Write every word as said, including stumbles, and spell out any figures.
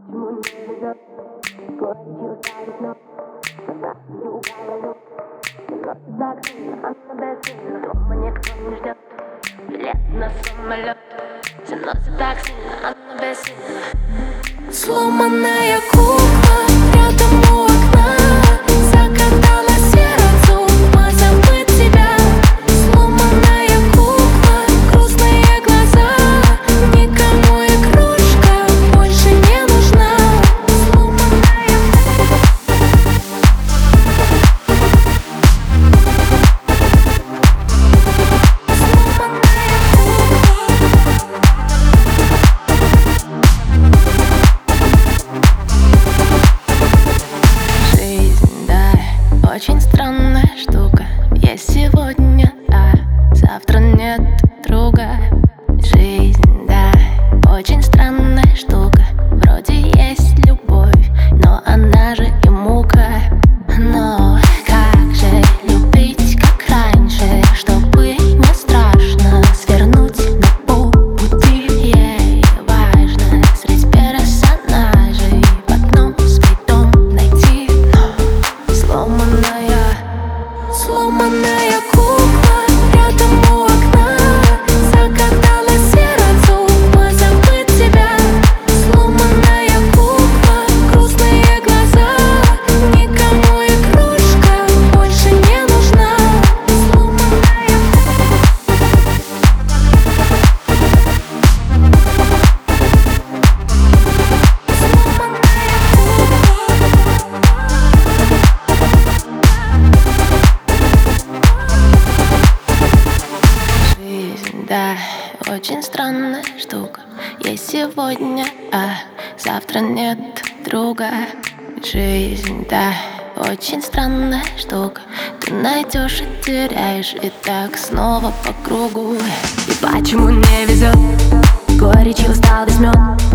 Почему не везет? Горечью ставит ног, создаю уголок. Носит так сильно, она бессильна. Дома никто не ждет. Билет на самолет. Все носит так сильно, она бессильна. Сломанная кукла рядом у окна. Закатала сердцу, позабыть тебя. Сломанная кукла, грустные глаза. Никому игрушка больше не нужна. Сломанная очень странная штука. Есть сегодня, а завтра нет друга. Жизнь, да, очень странная штука. Вроде есть любовь, но она же и мука. Но как же любить, как раньше, чтобы не страшно свернуть на полпути. Ей важно среди персонажей в одном свой дом найти. Но сломанная Сломанная кукла рядом у окна. Закатала сердцу, позабыть тебя. Сломанная кукла, грустные глаза. Никому игрушка больше не нужна. Сломанная Да, очень странная штука. Есть сегодня, а завтра нет друга. Жизнь, да, очень странная штука. Ты найдешь и теряешь, и так снова по кругу. И почему не везет? Горечью стал весь мед.